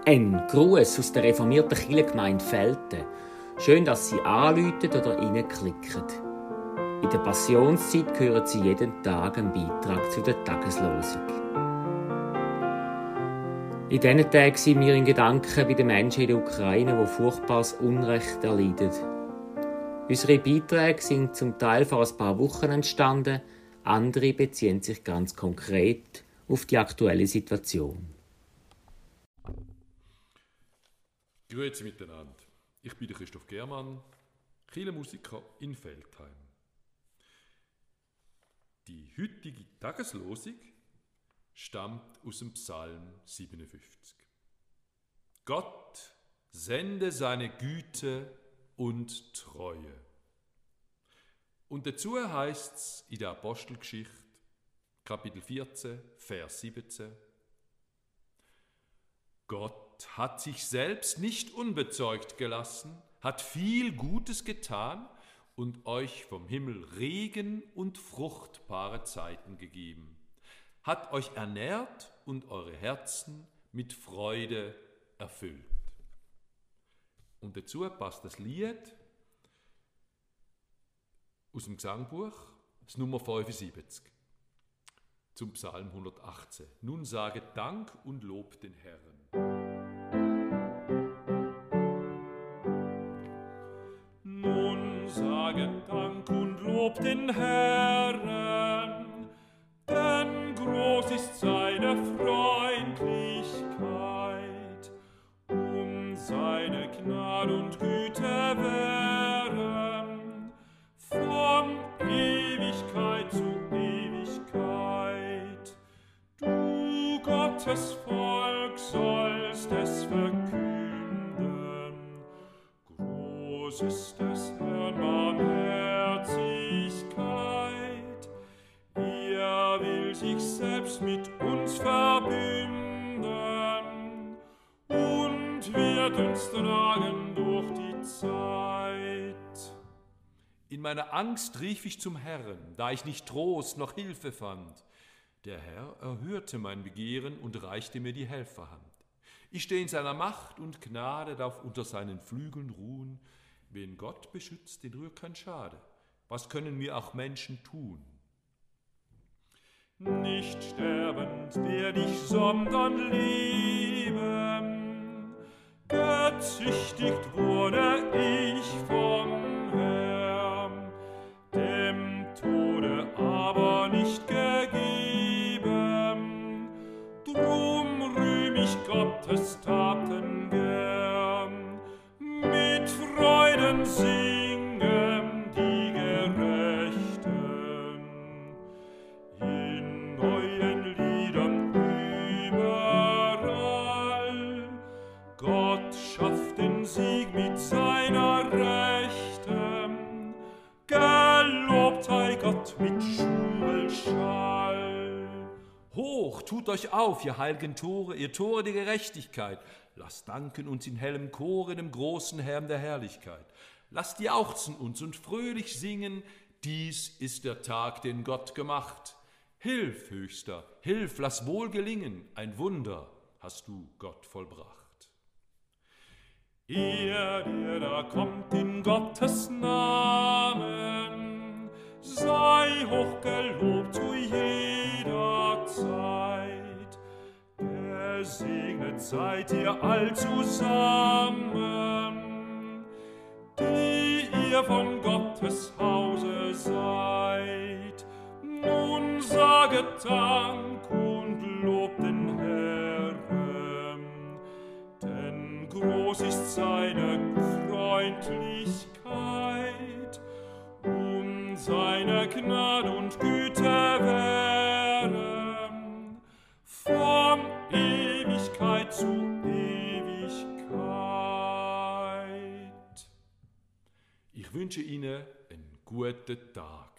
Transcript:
Ein Gruß aus der reformierten Kirchengemeinde Velten. Schön, dass Sie anrufen oder reinklicken. In der Passionszeit hören Sie jeden Tag einen Beitrag zu der Tageslosung. In diesen Tagen sind wir in Gedanken bei den Menschen in der Ukraine, die furchtbares Unrecht erleiden. Unsere Beiträge sind zum Teil vor ein paar Wochen entstanden, andere beziehen sich ganz konkret auf die aktuelle Situation. Grüezi miteinander. Ich bin Christoph Germann, Kirchenmusiker in Veltheim. Die heutige Tageslosung stammt aus dem Psalm 57. Gott sende seine Güte und Treue. Und dazu heißt es in der Apostelgeschichte, Kapitel 14, Vers 17, Gott hat sich selbst nicht unbezeugt gelassen, hat viel Gutes getan und euch vom Himmel Regen und fruchtbare Zeiten gegeben, hat euch ernährt und eure Herzen mit Freude erfüllt. Und dazu passt das Lied aus dem Gesangbuch, das Nummer 75, zum Psalm 118. Nun saget Dank und Lob den Herrn. Nun saget Dank und Lob den Herrn, denn groß ist seine Freundlichkeit, seine Gnade und Güte währen von Ewigkeit zu Ewigkeit. Du Gottes Volk sollst es verkünden, groß ist des Herrn Barmherzigkeit. Er will sich selbst mit uns verbünden und wird uns tragen durch die Zeit. In meiner Angst rief ich zum Herrn, da ich nicht Trost noch Hilfe fand. Der Herr erhörte mein Begehren und reichte mir die Helferhand. Ich stehe in seiner Macht und Gnade, darf unter seinen Flügeln ruhen. Wen Gott beschützt, den rührt kein Schade. Was können mir auch Menschen tun? Nicht sterbend werd ich, sondern leben. Gezüchtigt wurde ich vom Herrn, dem Tode aber nicht gegeben. Drum rühm ich Gottes Taten gern, mit Freuden singen die Gerechten, in neuen Liedern überall. Gott schafft den Sieg mit seiner Rechten, gelobt sei Gott mit Jubelschall. Hoch, tut euch auf, ihr heiligen Tore, ihr Tore der Gerechtigkeit. Lasst danken uns in hellem Chor, dem großen Herrn der Herrlichkeit. Lasst jauchzen uns und fröhlich singen, dies ist der Tag, den Gott gemacht. Hilf, Höchster, hilf, lass wohl gelingen, ein Wunder hast du, Gott, vollbracht. Er, der da kommt in Gottes Namen, sei hoch gelobt zu jeder Zeit. Gesegnet seid ihr all zusammen, die ihr von Gottes Hause seid. Nun saget Dank und lobt den Herrn, denn groß ist seine Freundlichkeit und seine Gnade und Güte währen von Ewigkeit zu Ewigkeit. Ich wünsche Ihnen einen guten Tag.